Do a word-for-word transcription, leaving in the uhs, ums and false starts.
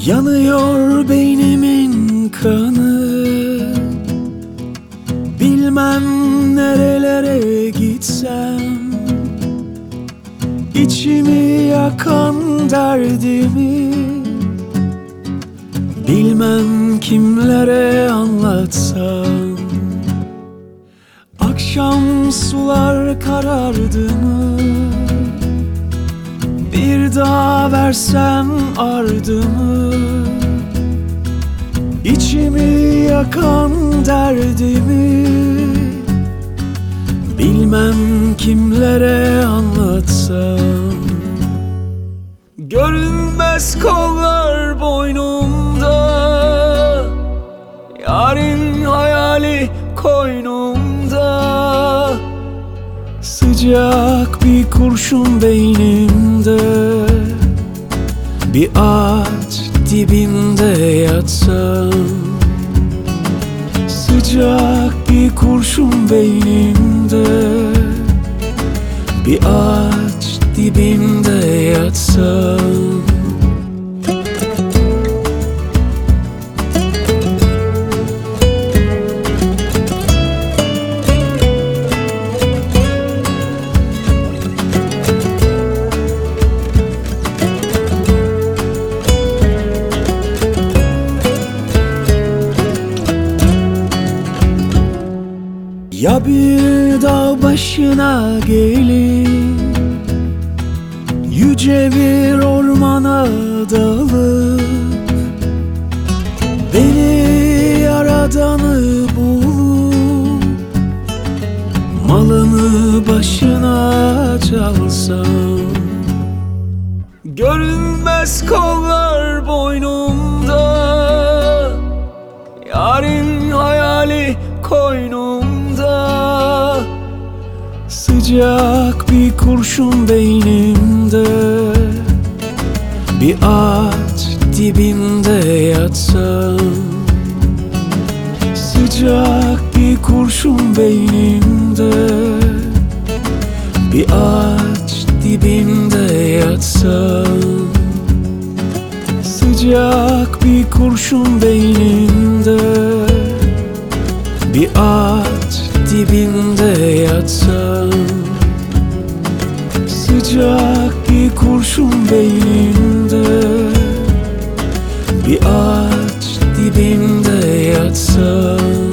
Yanıyor beynimin kanı, bilmem nerelere gitsem. İçimi yakan derdimi bilmem kimlere anlatsam. Akşam sular karardı mı, bir daha versem ardımı. İçimi yakan derdimi bilmem kimlere anlatsam. Görünmez kollar boynumda, yarın hayali koynumda. Sıcak bir kurşun beynimde, bir ağaç dibinde yatsam. Sıcak bir kurşun beynimde, bir ağaç dibinde yatsam. Ya bir dağ başına gelip yüce bir ormana dalıp beni yaradanı bulup malını başına çalsam. Görünmez kollar boynumda, yarın hayali koynumda. Sıcak bir kurşun beynimde, bir ağaç dibinde yatsam. Sıcak bir kurşun beynimde, bir ağaç dibinde yatsam. Sıcak bir kurşun beynimde, bir ağaç dibinde yatsam. Sıcak bir kurşun beynimde, bir ağaç dibinde yatsam.